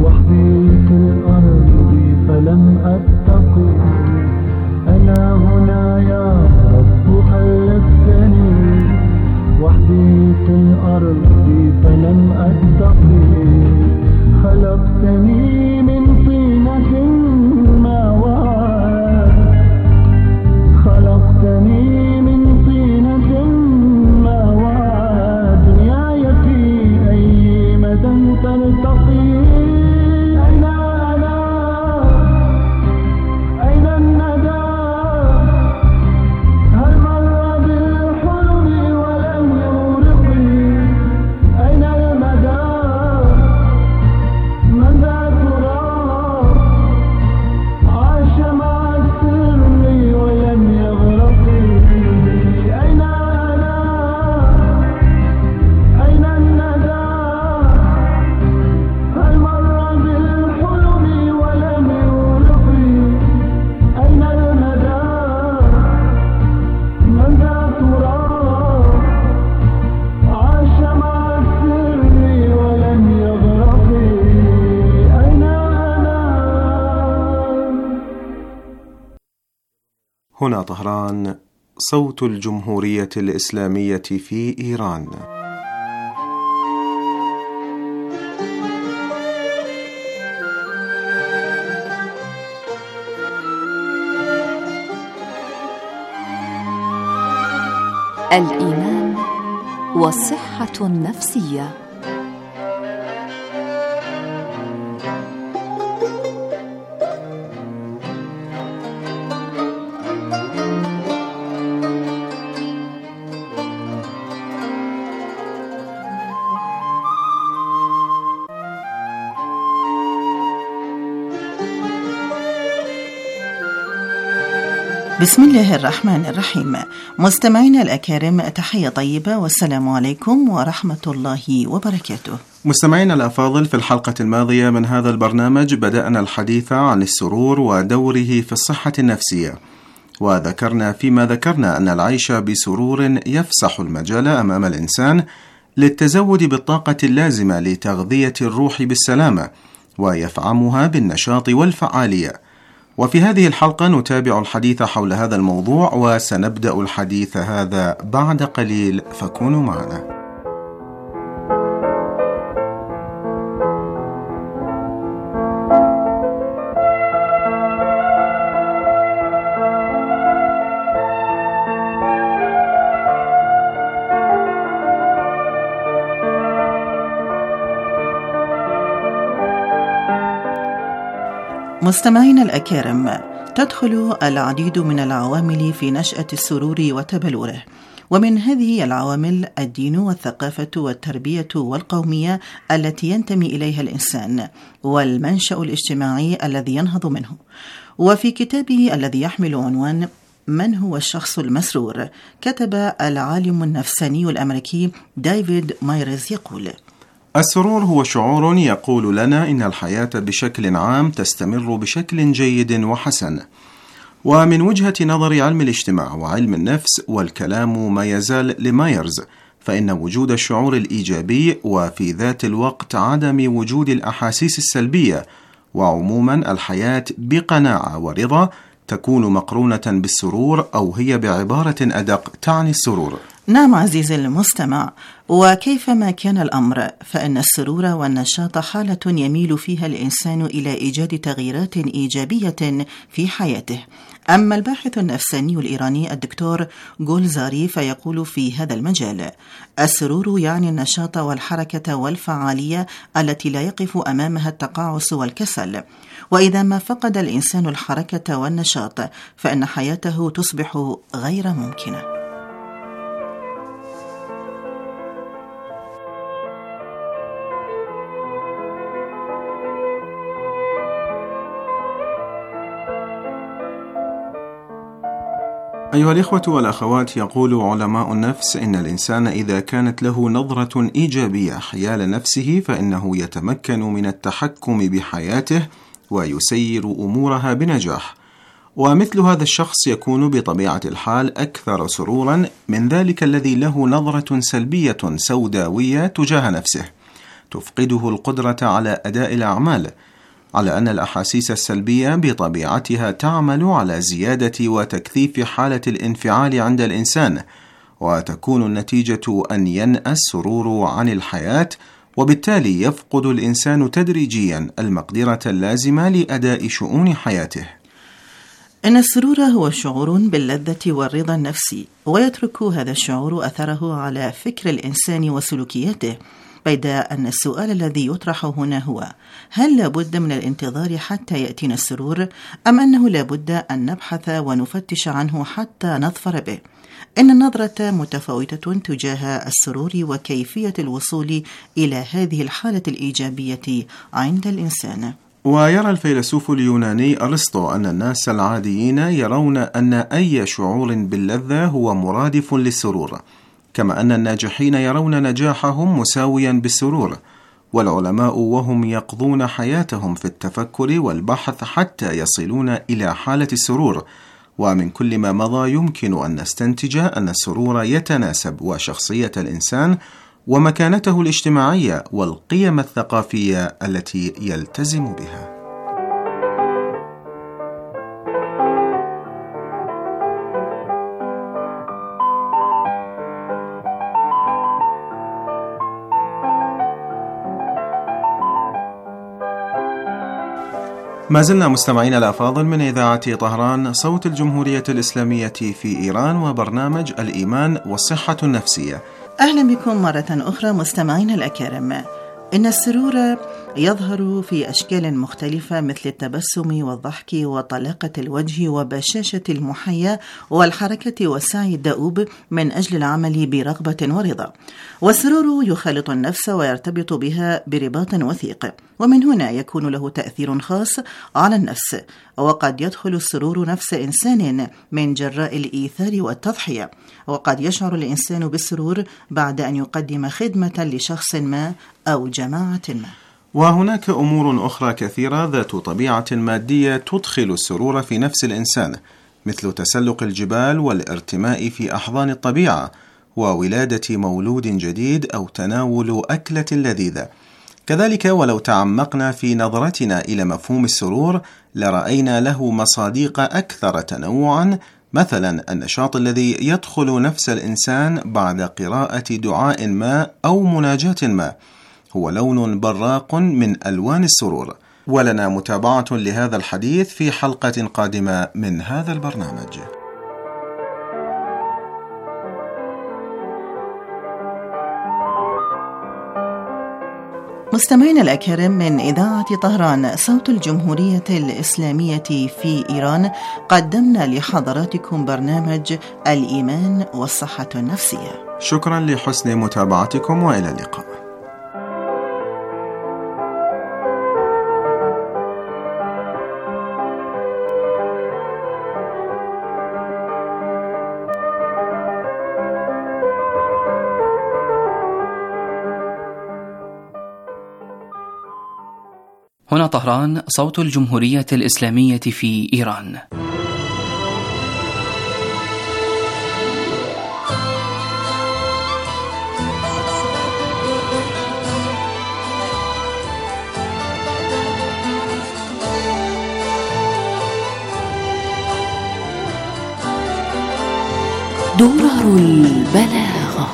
هنا طهران، صوت الجمهورية الإسلامية في إيران. الإيمان والصحة النفسية. بسم الله الرحمن الرحيم. مستمعينا الأكارم، تحية طيبة والسلام عليكم ورحمة الله وبركاته. مستمعينا الأفاضل، في الحلقة الماضية من هذا البرنامج بدأنا الحديث عن السرور ودوره في الصحة النفسية، وذكرنا فيما ذكرنا أن العيش بسرور يفسح المجال أمام الإنسان للتزود بالطاقة اللازمة لتغذية الروح بالسلامة ويفعمها بالنشاط والفعالية. وفي هذه الحلقة نتابع الحديث حول هذا الموضوع، وسنبدأ الحديث هذا بعد قليل، فكونوا معنا. مستمعينا الأكارم، تدخل العديد من العوامل في نشأة السرور وتبلوره، ومن هذه العوامل الدين والثقافة والتربية والقومية التي ينتمي إليها الإنسان، والمنشأ الاجتماعي الذي ينهض منه. وفي كتابه الذي يحمل عنوان من هو الشخص المسرور، كتب العالم النفساني الأمريكي ديفيد مايرز يقول: السرور هو شعور يقول لنا إن الحياة بشكل عام تستمر بشكل جيد وحسن. ومن وجهة نظر علم الاجتماع وعلم النفس والكلام ما يزال لمايرز، فإن وجود الشعور الإيجابي وفي ذات الوقت عدم وجود الأحاسيس السلبية وعموما الحياة بقناعة ورضا تكون مقرونة بالسرور، أو هي بعبارة أدق تعني السرور. نعم عزيزي المستمع، وكيفما كان الأمر فإن السرور والنشاط حالة يميل فيها الإنسان إلى إيجاد تغييرات إيجابية في حياته. أما الباحث النفساني الإيراني الدكتور جولزاري فيقول في هذا المجال: السرور يعني النشاط والحركة والفعالية التي لا يقف أمامها التقاعس والكسل، وإذا ما فقد الإنسان الحركة والنشاط فإن حياته تصبح غير ممكنة. أيها الإخوة والأخوات، يقول علماء النفس إن الإنسان إذا كانت له نظرة إيجابية حيال نفسه فإنه يتمكن من التحكم بحياته ويسير أمورها بنجاح، ومثل هذا الشخص يكون بطبيعة الحال أكثر سرورا من ذلك الذي له نظرة سلبية سوداوية تجاه نفسه تفقده القدرة على أداء الأعمال، على أن الأحاسيس السلبية بطبيعتها تعمل على زيادة وتكثيف حالة الانفعال عند الإنسان، وتكون النتيجة أن ينأى السرور عن الحياة، وبالتالي يفقد الإنسان تدريجيا المقدرة اللازمة لأداء شؤون حياته. إن السرور هو شعور باللذة والرضا النفسي، ويترك هذا الشعور أثره على فكر الإنسان وسلوكياته، بيد أن السؤال الذي يطرح هنا هو: هل لابد من الانتظار حتى يأتينا السرور، أم أنه لابد أن نبحث ونفتش عنه حتى نظفر به؟ إن النظرة متفاوتة تجاه السرور وكيفية الوصول إلى هذه الحالة الإيجابية عند الإنسان. ويرى الفيلسوف اليوناني أرسطو أن الناس العاديين يرون أن أي شعور باللذة هو مرادف للسرور، كما أن الناجحين يرون نجاحهم مساويا بالسرور، والعلماء وهم يقضون حياتهم في التفكر والبحث حتى يصلون إلى حالة السرور. ومن كل ما مضى يمكن أن نستنتج أن السرور يتناسب وشخصية الإنسان ومكانته الاجتماعية والقيم الثقافية التي يلتزم بها. ما زلنا مستمعين الأفاضل من إذاعة طهران صوت الجمهورية الإسلامية في إيران، وبرنامج الإيمان والصحة النفسية. أهلا بكم مرة أخرى مستمعين الأكارم. إن السرور يظهر في أشكال مختلفة مثل التبسم والضحك وطلاقة الوجه وبشاشة المحيا والحركة والسعي الدؤوب من أجل العمل برغبة ورضا. والسرور يخالط النفس ويرتبط بها برباط وثيق، ومن هنا يكون له تأثير خاص على النفس. وقد يدخل السرور نفس إنسان من جراء الإيثار والتضحية، وقد يشعر الإنسان بالسرور بعد أن يقدم خدمة لشخص ما أو جماعة ما. وهناك أمور أخرى كثيرة ذات طبيعة مادية تدخل السرور في نفس الإنسان، مثل تسلق الجبال والارتماء في أحضان الطبيعة وولادة مولود جديد أو تناول أكلة لذيذة. كذلك ولو تعمقنا في نظرتنا إلى مفهوم السرور لرأينا له مصادق أكثر تنوعا، مثلا النشاط الذي يدخل نفس الإنسان بعد قراءة دعاء ما أو مناجاة ما هو لون براق من ألوان السرور. ولنا متابعة لهذا الحديث في حلقة قادمة من هذا البرنامج. مستمعين الأكارم من إذاعة طهران صوت الجمهورية الإسلامية في إيران، قدمنا لحضراتكم برنامج الإيمان والصحة النفسية. شكرا لحسن متابعتكم وإلى اللقاء. هنا طهران صوت الجمهورية الإسلامية في إيران. درر البلاغة.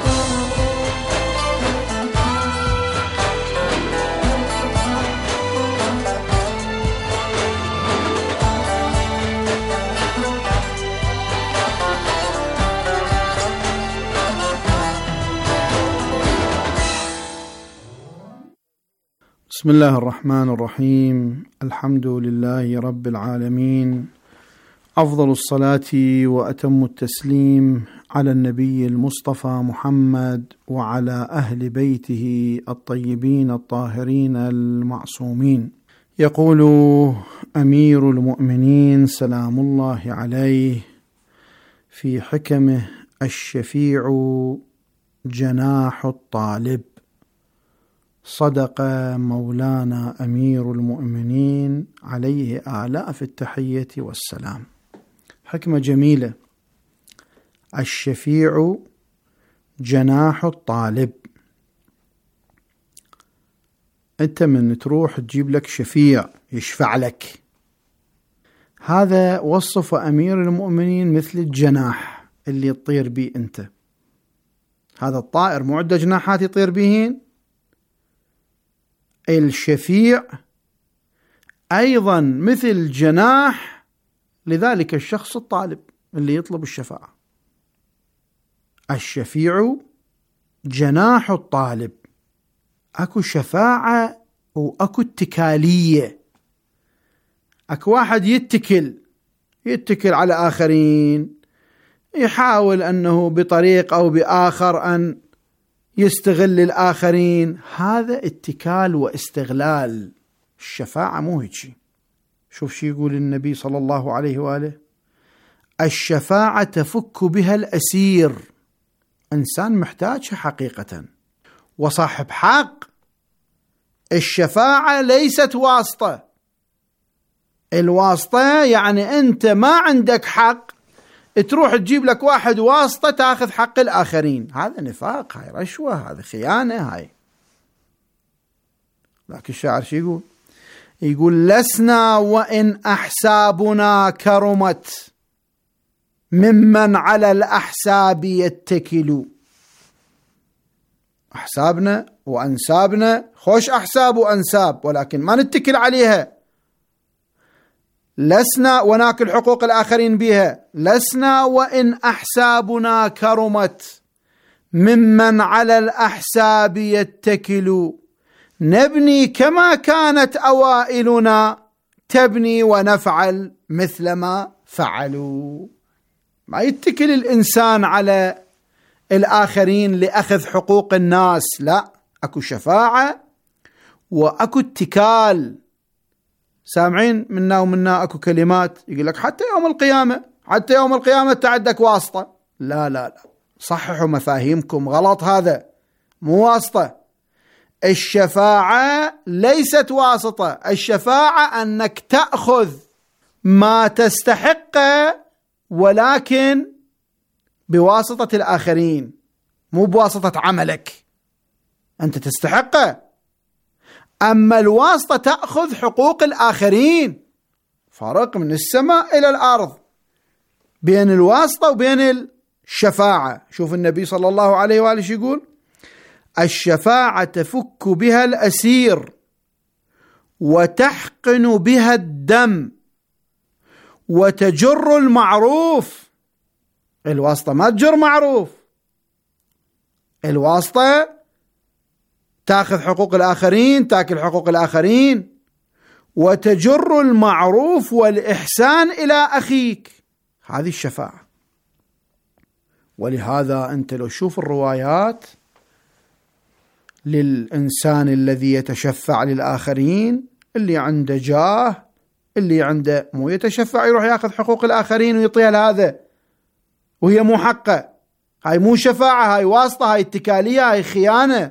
بسم الله الرحمن الرحيم. الحمد لله رب العالمين، أفضل الصلاة وأتم التسليم على النبي المصطفى محمد وعلى أهل بيته الطيبين الطاهرين المعصومين. يقول أمير المؤمنين سلام الله عليه في حكمه: الشفيع جناح الطالب. صدق مولانا أمير المؤمنين عليه آلاف التحية والسلام. حكمة جميلة. الشفيع جناح الطالب. أنت من تروح تجيب لك شفيع يشفع لك، هذا وصف أمير المؤمنين مثل الجناح اللي تطير بيه أنت. هذا الطائر معدة جناحات يطير بهين. الشفيع أيضا مثل جناح لذلك الشخص الطالب اللي يطلب الشفاعة. الشفيع جناح الطالب. أكو شفاعة وأكو اتكالية. أكو واحد يتكل على آخرين، يحاول أنه بطريق أو بآخر أن يستغل الآخرين، هذا اتكال واستغلال. الشفاعة مو هيك شيء. شوف شي يقول النبي صلى الله عليه وآله: الشفاعة تفك بها الأسير. إنسان محتاج حقيقة وصاحب حق. الشفاعة ليست واسطة. الواسطة يعني أنت ما عندك حق تروح تجيب لك واحد واسطة تأخذ حق الآخرين. هذا نفاق، هاي رشوة، هذا خيانة. هاي لكن الشاعر شو يقول لسنا وإن أحسابنا كرمت ممن على الأحساب يتكلوا. أحسابنا وأنسابنا خوش أحساب وأنساب، ولكن ما نتكل عليها. لسنا وناكل حقوق الآخرين بها. لسنا وإن أحسابنا كرمت ممن على الأحساب يتكلوا. نبني كما كانت أوائلنا تبني ونفعل مثل ما فعلوا. ما يتكل الإنسان على الآخرين لأخذ حقوق الناس، لا، أكو شفاعة وأكو اتكال. سامعين منا ومنا أكو كلمات يقول لك حتى يوم القيامة تعدك واسطة. لا لا لا، صححوا مفاهيمكم، غلط، هذا مو واسطة. الشفاعة ليست واسطة. الشفاعة أنك تأخذ ما تستحقه ولكن بواسطة الآخرين، مو بواسطة عملك. أنت تستحقه، أما الواسطة تأخذ حقوق الآخرين. فرق من السماء إلى الأرض بين الواسطة وبين الشفاعة. شوف النبي صلى الله عليه وآله يقول: الشفاعة تفك بها الأسير وتحقن بها الدم وتجر المعروف. الواسطة ما تجر معروف. الواسطة تأخذ حقوق الآخرين، تأكل حقوق الآخرين، وتجر المعروف والإحسان إلى أخيك. هذه الشفاعة. ولهذا أنت لو شوف الروايات للإنسان الذي يتشفع للآخرين، اللي عنده جاه، اللي عنده مو يتشفع يروح يأخذ حقوق الآخرين ويعطيها لهذا وهي مو حقه. هاي مو شفاعة، هاي واسطة، هاي اتكالية، هاي خيانة.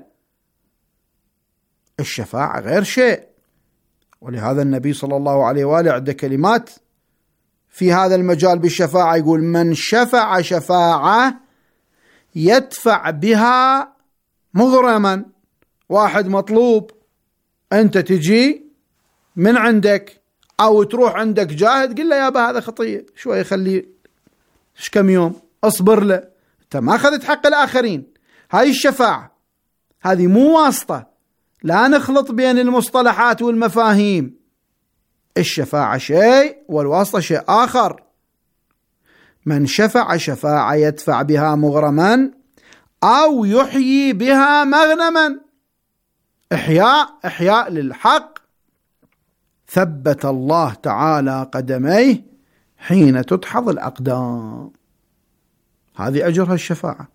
الشفاعة غير شيء. ولهذا النبي صلى الله عليه وآله عنده كلمات في هذا المجال بالشفاعة، يقول: من شفع شفاعة يدفع بها مغرما. واحد مطلوب، أنت تجي من عندك أو تروح عندك جاهد، قل له يابا هذا خطية، شوي خليه كم يوم، أصبر له. أنت ما أخذت حق الآخرين. هاي الشفاعة، هذه مو واسطة. لا نخلط بين المصطلحات والمفاهيم. الشفاعة شيء والواسطة شيء آخر. من شفع شفاعة يدفع بها مغرما أو يحيي بها مغنما. إحياء للحق. ثبت الله تعالى قدميه حين تدحض الأقدام. هذه أجرها الشفاعة.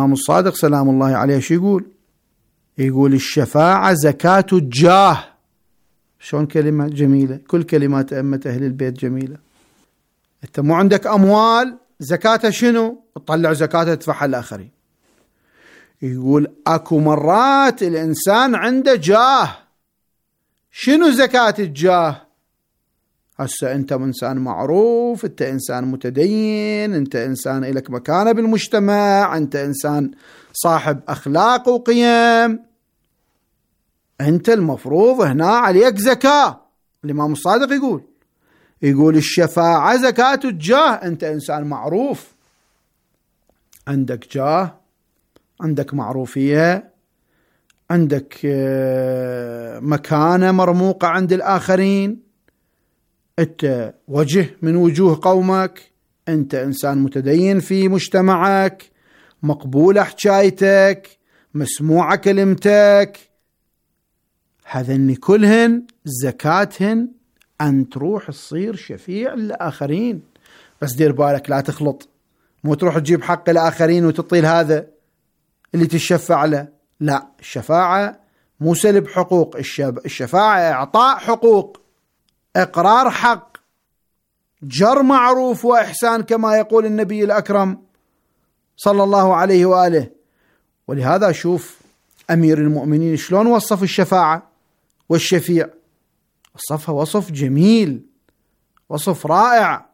الإمام الصادق سلام الله عليه شو يقول الشفاعة زكاة الجاه. شلون كلمة جميلة، كل كلمات أئمة أهل البيت جميلة. أنت مو عندك أموال، زكاتها شنو؟ تطلع زكاتها تدفعها الآخرين. يقول أكو مرات الإنسان عنده جاه. شنو زكاة الجاه؟ هسه أنت إنسان معروف، أنت إنسان متدين، أنت إنسان إلك مكانة بالمجتمع، أنت إنسان صاحب أخلاق وقيم، أنت المفروض هنا عليك زكاة. الإمام الصادق يقول الشفاعة زكاة الجاه. أنت إنسان معروف، عندك جاه، عندك معروفية، عندك مكانة مرموقة عند الآخرين، أنت وجه من وجوه قومك، أنت إنسان متدين في مجتمعك، مقبولة حكايتك، مسموعة كلمتك. هذن كلهن زكاتهن أن تروح تصير شفيع للآخرين. بس دير بالك لا تخلط، مو تروح تجيب حق الآخرين وتطيل هذا اللي تشفع له. لا، الشفاعة مو سلب حقوق، الشفاعة إعطاء حقوق، إقرار حق، جر معروف وإحسان كما يقول النبي الأكرم صلى الله عليه وآله. ولهذا شوف أمير المؤمنين شلون وصف الشفاعة والشفيع، وصفها وصف جميل، وصف رائع.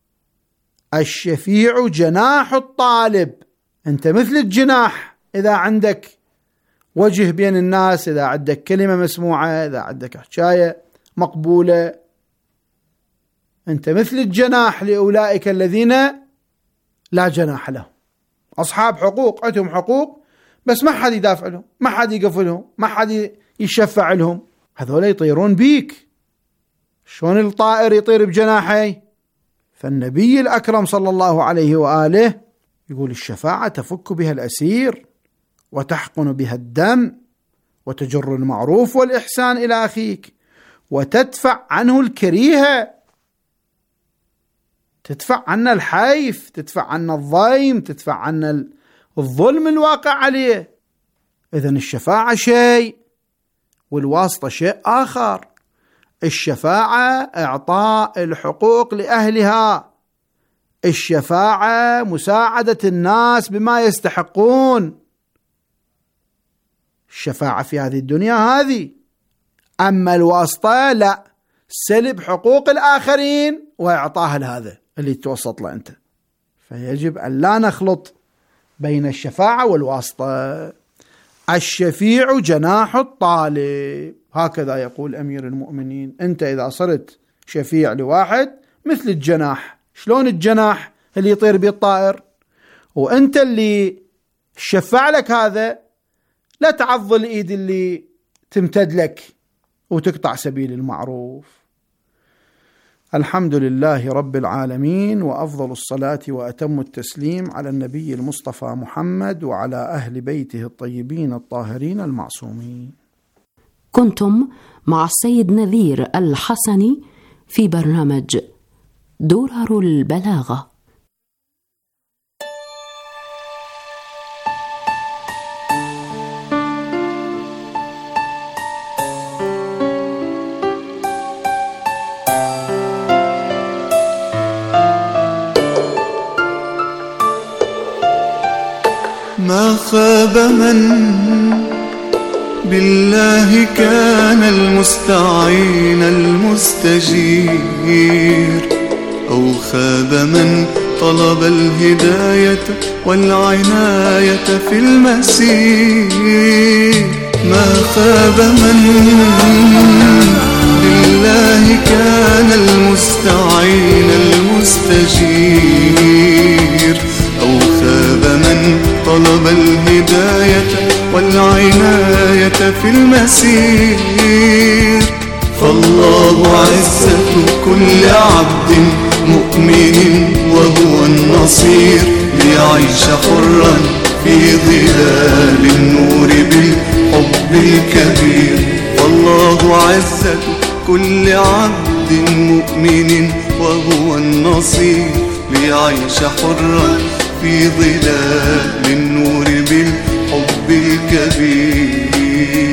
الشفيع جناح الطالب. أنت مثل الجناح، إذا عندك وجه بين الناس، إذا عندك كلمة مسموعة، إذا عندك حكاية مقبولة، أنت مثل الجناح لأولئك الذين لا جناح لهم. أصحاب حقوق، عندهم حقوق بس ما حد يدافع لهم، ما حد يقف لهم، ما حد يشفع لهم. هذول يطيرون بيك. شلون الطائر يطير بجناحي؟ فالنبي الأكرم صلى الله عليه وآله يقول الشفاعة تفك بها الأسير، وتحقن بها الدم، وتجر المعروف والإحسان إلى أخيك، وتدفع عنه الكريهة، تدفع عنا الحيف، تدفع عنا الضيم، تدفع عنا الظلم الواقع عليه. إذن الشفاعة شيء والواسطة شيء آخر. الشفاعة إعطاء الحقوق لأهلها، الشفاعة مساعدة الناس بما يستحقون، الشفاعة في هذه الدنيا هذه. أما الواسطة لا، سلب حقوق الآخرين وإعطاها لهذا اللي توسط له أنت. فيجب أن لا نخلط بين الشفاعة والواسطة. الشفيع جناح الطالب، هكذا يقول أمير المؤمنين. أنت إذا صرت شفيع لواحد مثل الجناح. شلون الجناح اللي يطير به الطائر؟ وأنت اللي شفع لك هذا، لا تعض الإيد اللي تمتد لك وتقطع سبيل المعروف. الحمد لله رب العالمين، وأفضل الصلاة وأتم التسليم على النبي المصطفى محمد وعلى أهل بيته الطيبين الطاهرين المعصومين. كنتم مع السيد نذير الحسني في برنامج درر البلاغة. ما خاب من بالله كان المستعين المستجير، أو خاب من طلب الهداية والعناية في المسير. ما خاب من بالله كان المستعين المستجير، أو خاب من طلب الهداية والعناية في المسير. فالله عزة كل عبد مؤمن وهو النصير، ليعيش حرا في ظلال النور بالحب الكبير. فالله عزة كل عبد مؤمن وهو النصير، ليعيش حرا في ظلال النور بالحب الكبير.